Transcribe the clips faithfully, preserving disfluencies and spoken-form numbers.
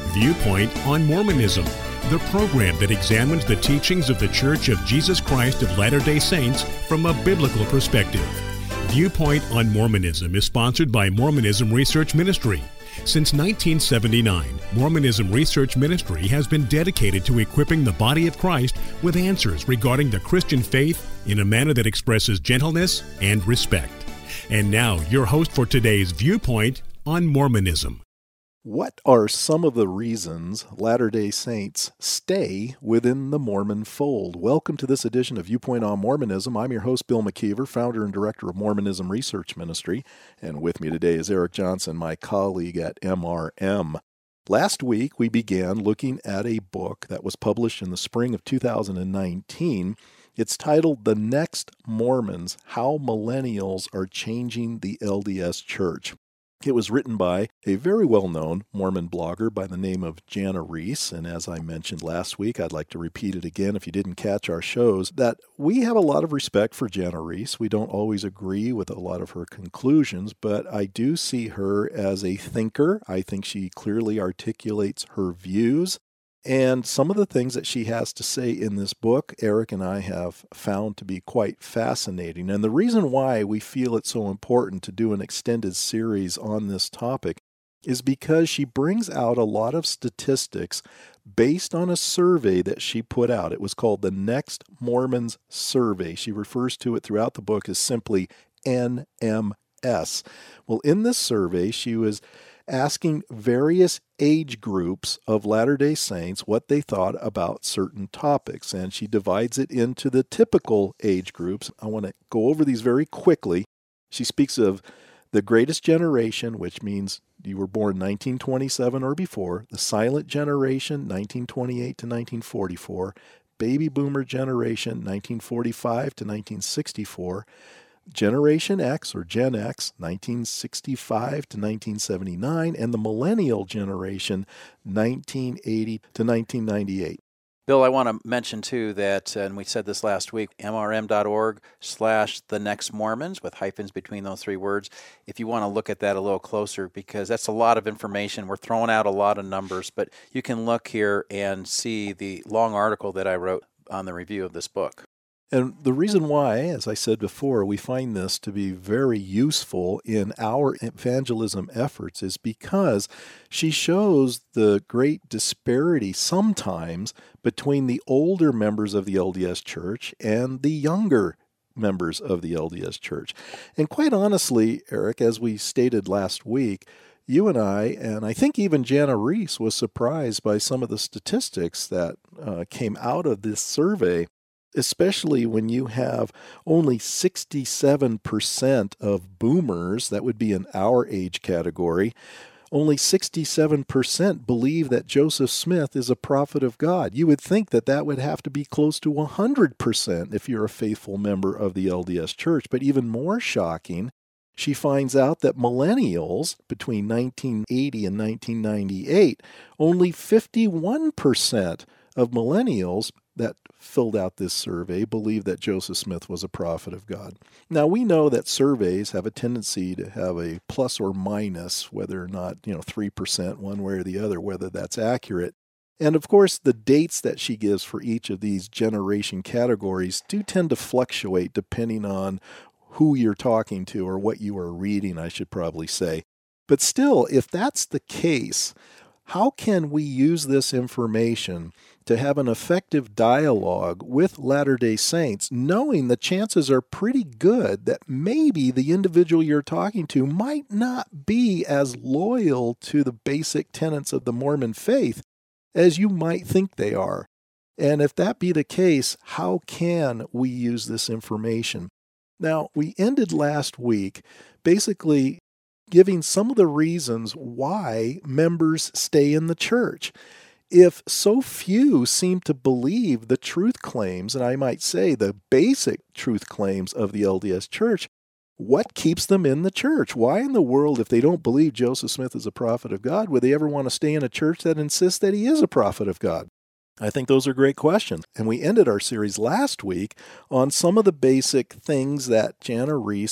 Viewpoint on Mormonism, the program that examines the teachings of the Church of Jesus Christ of Latter-day Saints from a biblical perspective. Viewpoint on Mormonism is sponsored by Mormonism Research Ministry. Since nineteen seventy-nine, Mormonism Research Ministry has been dedicated to equipping the body of Christ with answers regarding the Christian faith in a manner that expresses gentleness and respect. And now, your host for today's Viewpoint on Mormonism. What are some of the reasons Latter-day Saints stay within the Mormon fold? Welcome to this edition of Viewpoint on Mormonism. I'm your host, Bill McKeever, founder and director of Mormonism Research Ministry. And with me today is Eric Johnson, my colleague at M R M. Last week, we began looking at a book that was published in the spring of two thousand nineteen. It's titled The Next Mormons, How Millennials Are Changing the L D S Church. It was written by a very well-known Mormon blogger by the name of Jana Reese, and as I mentioned last week, I'd like to repeat it again if you didn't catch our shows, that we have a lot of respect for Jana Reese. We don't always agree with a lot of her conclusions, but I do see her as a thinker. I think she clearly articulates her views. And some of the things that she has to say in this book, Eric and I have found to be quite fascinating. And the reason why we feel it's so important to do an extended series on this topic is because she brings out a lot of statistics based on a survey that she put out. It was called the Next Mormons Survey. She refers to it throughout the book as simply N M S. Well, in this survey, she was asking various age groups of Latter-day Saints what they thought about certain topics, and she divides it into the typical age groups. I want to go over these very quickly. She speaks of the greatest generation, which means you were born nineteen twenty-seven or before, the silent generation, nineteen twenty-eight to nineteen forty-four, baby boomer generation, nineteen forty-five to nineteen sixty-four, Generation X or Gen X, nineteen sixty-five to nineteen seventy-nine, and the Millennial Generation, nineteen eighty to nineteen ninety-eight. Bill, I want to mention, too, that, and we said this last week, mrm.org slash the next Mormons, with hyphens between those three words, if you want to look at that a little closer, because that's a lot of information. We're throwing out a lot of numbers, but you can look here and see the long article that I wrote on the review of this book. And the reason why, as I said before, we find this to be very useful in our evangelism efforts is because she shows the great disparity sometimes between the older members of the L D S Church and the younger members of the L D S Church. And quite honestly, Eric, as we stated last week, you and I, and I think even Jana Reese was surprised by some of the statistics that uh, came out of this survey, especially when you have only sixty-seven percent of boomers, that would be in our age category, only sixty-seven percent believe that Joseph Smith is a prophet of God. You would think that that would have to be close to one hundred percent if you're a faithful member of the L D S Church. But even more shocking, she finds out that millennials between nineteen eighty and nineteen ninety-eight, only fifty-one percent of millennials that filled out this survey believe that Joseph Smith was a prophet of God. Now, we know that surveys have a tendency to have a plus or minus, whether or not, you know, three percent one way or the other, whether that's accurate. And of course, the dates that she gives for each of these generation categories do tend to fluctuate depending on who you're talking to or what you are reading, I should probably say. But still, if that's the case, how can we use this information to have an effective dialogue with Latter-day Saints, knowing the chances are pretty good that maybe the individual you're talking to might not be as loyal to the basic tenets of the Mormon faith as you might think they are? And if that be the case, how can we use this information? Now, we ended last week basically giving some of the reasons why members stay in the church. If so few seem to believe the truth claims, and I might say the basic truth claims of the L D S Church, what keeps them in the church? Why in the world, if they don't believe Joseph Smith is a prophet of God, would they ever want to stay in a church that insists that he is a prophet of God? I think those are great questions. And we ended our series last week on some of the basic things that Jana Reese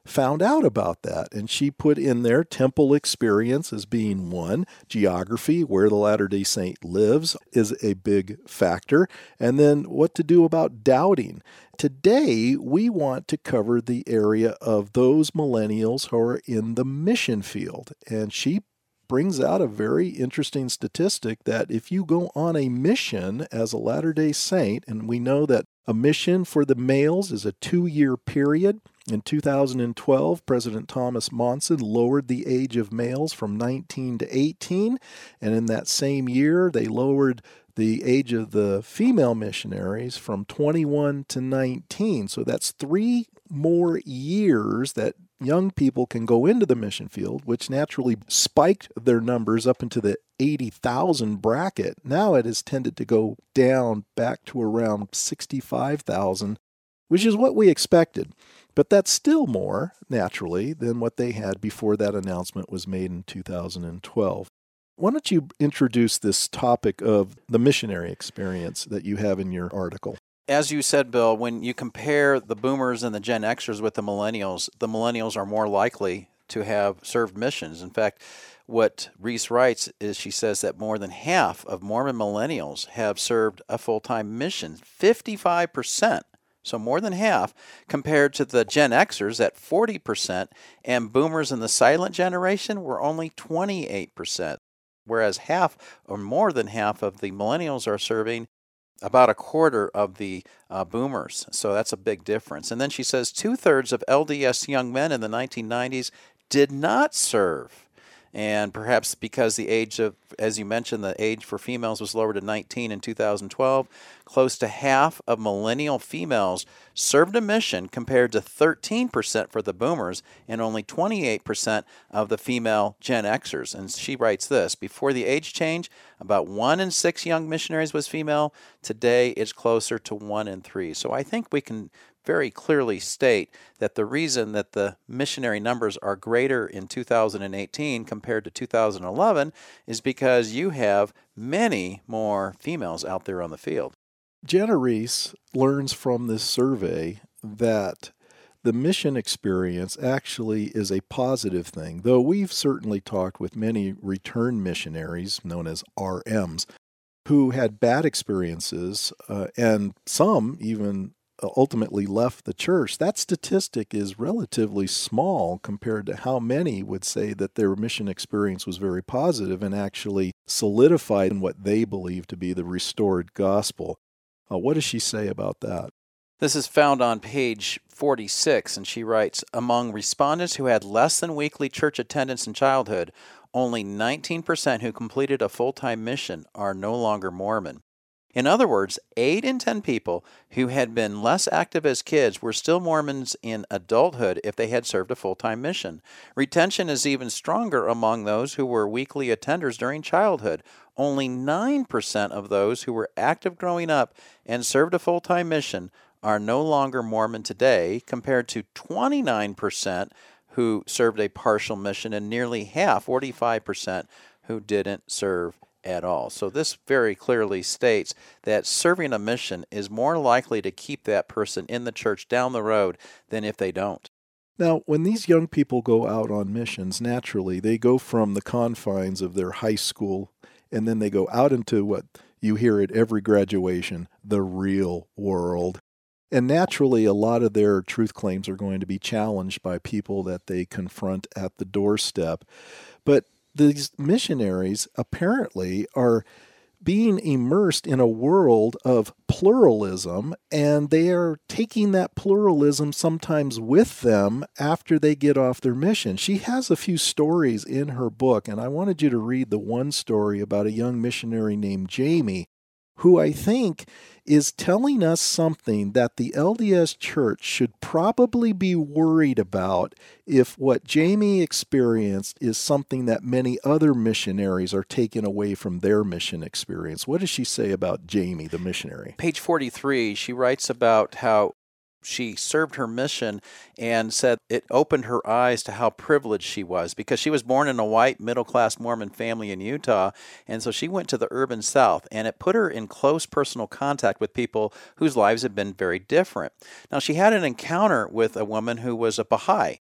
found out about that. And she put in there temple experience as being one, geography, where the Latter-day Saint lives, is a big factor, and then what to do about doubting. Today, we want to cover the area of those millennials who are in the mission field. And she brings out a very interesting statistic that if you go on a mission as a Latter-day Saint, and we know that a mission for the males is a two-year period. In two thousand twelve, President Thomas Monson lowered the age of males from nineteen to eighteen, and in that same year, they lowered the age of the female missionaries from twenty-one to nineteen. So that's three more years that young people can go into the mission field, which naturally spiked their numbers up into the eighty thousand bracket. Now it has tended to go down back to around sixty-five thousand, which is what we expected. But that's still more, naturally, than what they had before that announcement was made in two thousand twelve. Why don't you introduce this topic of the missionary experience that you have in your article? As you said, Bill, when you compare the boomers and the Gen Xers with the millennials, the millennials are more likely to have served missions. In fact, what Reese writes is she says that more than half of Mormon millennials have served a full-time mission, fifty-five percent. So more than half, compared to the Gen Xers at forty percent, and boomers in the silent generation were only twenty-eight percent, whereas half or more than half of the millennials are serving about a quarter of the uh, boomers. So that's a big difference. And then she says two-thirds of L D S young men in the nineteen nineties did not serve. And perhaps because the age of, as you mentioned, the age for females was lowered to nineteen in two thousand twelve, close to half of millennial females served a mission compared to thirteen percent for the boomers and only twenty-eight percent of the female Gen Xers. And she writes this, before the age change, about one in six young missionaries was female. Today, it's closer to one in three. So I think we can very clearly state that the reason that the missionary numbers are greater in two thousand eighteen compared to two thousand eleven is because you have many more females out there on the field. Jana Reese learns from this survey that the mission experience actually is a positive thing, though we've certainly talked with many return missionaries, known as R Ms, who had bad experiences, uh, and some even ultimately left the church. That statistic is relatively small compared to how many would say that their mission experience was very positive and actually solidified in what they believe to be the restored gospel. Uh, what does she say about that? This is found on page forty-six, and she writes, among respondents who had less than weekly church attendance in childhood, only nineteen percent who completed a full-time mission are no longer Mormon. In other words, eight in ten people who had been less active as kids were still Mormons in adulthood if they had served a full-time mission. Retention is even stronger among those who were weekly attenders during childhood. Only nine percent of those who were active growing up and served a full-time mission are no longer Mormon today, compared to twenty-nine percent who served a partial mission and nearly half, forty-five percent, who didn't serve at all. So this very clearly states that serving a mission is more likely to keep that person in the church down the road than if they don't. Now, when these young people go out on missions, naturally, they go from the confines of their high school, and then they go out into what you hear at every graduation, the real world. And naturally, a lot of their truth claims are going to be challenged by people that they confront at the doorstep. But these missionaries apparently are being immersed in a world of pluralism, and they are taking that pluralism sometimes with them after they get off their mission. She has a few stories in her book, and I wanted you to read the one story about a young missionary named Jamie, who I think is telling us something that the L D S Church should probably be worried about if what Jamie experienced is something that many other missionaries are taking away from their mission experience. What does she say about Jamie, the missionary? Page forty-three, she writes about how she served her mission and said it opened her eyes to how privileged she was, because she was born in a white middle-class Mormon family in Utah, and so she went to the urban South, and it put her in close personal contact with people whose lives had been very different. Now, she had an encounter with a woman who was a Baha'i,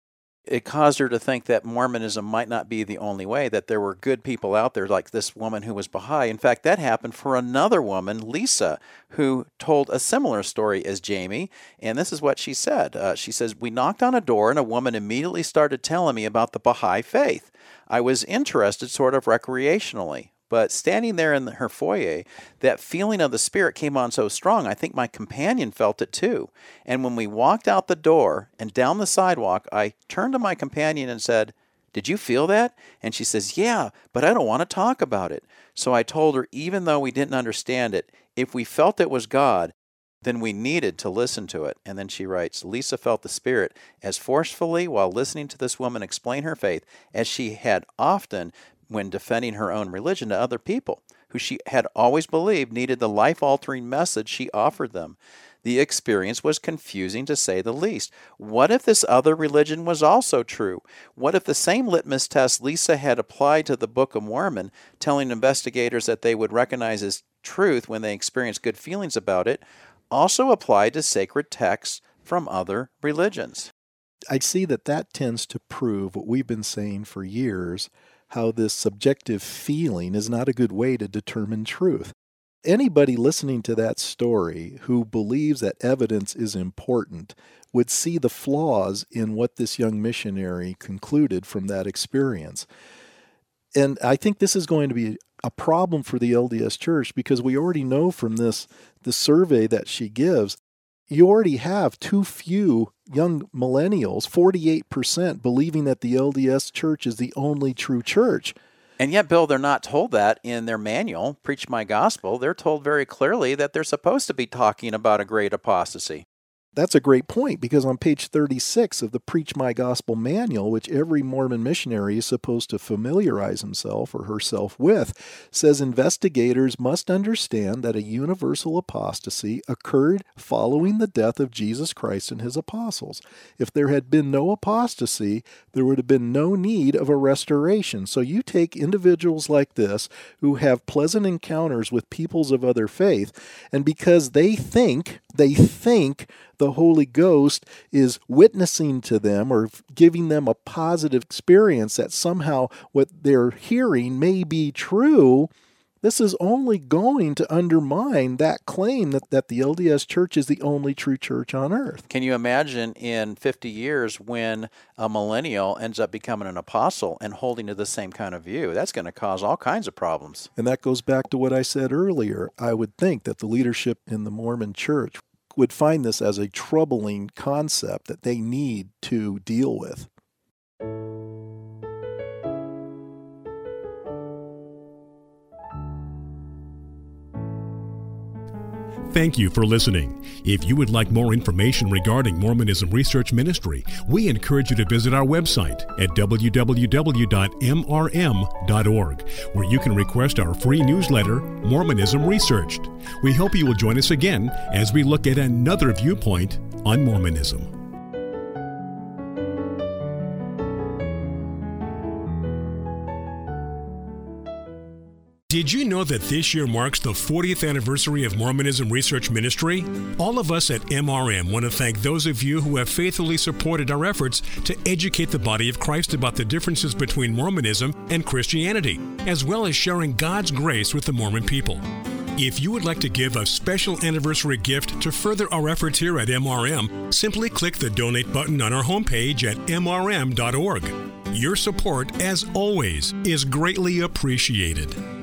It caused her to think that Mormonism might not be the only way, that there were good people out there like this woman who was Baha'i. In fact, that happened for another woman, Lisa, who told a similar story as Jamie, and this is what she said. Uh, she says, "We knocked on a door and a woman immediately started telling me about the Baha'i faith. I was interested sort of recreationally. But standing there in her foyer, that feeling of the Spirit came on so strong, I think my companion felt it too. And when we walked out the door and down the sidewalk, I turned to my companion and said, 'Did you feel that?' And she says, 'Yeah, but I don't want to talk about it.' So I told her, even though we didn't understand it, if we felt it was God, then we needed to listen to it." And then she writes, "Lisa felt the Spirit as forcefully while listening to this woman explain her faith as she had often when defending her own religion to other people who she had always believed needed the life-altering message she offered them. The experience was confusing to say the least. What if this other religion was also true? What if the same litmus test Lisa had applied to the Book of Mormon, telling investigators that they would recognize as truth when they experienced good feelings about it, also applied to sacred texts from other religions?" I see that that tends to prove what we've been saying for years, how this subjective feeling is not a good way to determine truth. Anybody listening to that story who believes that evidence is important would see the flaws in what this young missionary concluded from that experience. And I think this is going to be a problem for the L D S Church, because we already know from this the survey that she gives, you already have too few young millennials, forty-eight percent, believing that the L D S Church is the only true church. And yet, Bill, they're not told that in their manual, Preach My Gospel. They're told very clearly that they're supposed to be talking about a great apostasy. That's a great point, because on page thirty-six of the Preach My Gospel manual, which every Mormon missionary is supposed to familiarize himself or herself with, says investigators must understand that a universal apostasy occurred following the death of Jesus Christ and his apostles. If there had been no apostasy, there would have been no need of a restoration. So you take individuals like this who have pleasant encounters with peoples of other faith, and because they think, they think the Holy Ghost is witnessing to them or giving them a positive experience that somehow what they're hearing may be true, this is only going to undermine that claim that, that the L D S Church is the only true church on earth. Can you imagine in fifty years when a millennial ends up becoming an apostle and holding to the same kind of view? That's going to cause all kinds of problems. And that goes back to what I said earlier. I would think that the leadership in the Mormon Church would find this as a troubling concept that they need to deal with. Thank you for listening. If you would like more information regarding Mormonism Research Ministry, we encourage you to visit our website at w w w dot m r m dot org, where you can request our free newsletter, Mormonism Researched. We hope you will join us again as we look at another viewpoint on Mormonism. Did you know that this year marks the fortieth anniversary of Mormonism Research Ministry? All of us at M R M want to thank those of you who have faithfully supported our efforts to educate the body of Christ about the differences between Mormonism and Christianity, as well as sharing God's grace with the Mormon people. If you would like to give a special anniversary gift to further our efforts here at M R M, simply click the donate button on our homepage at m r m dot org. Your support, as always, is greatly appreciated.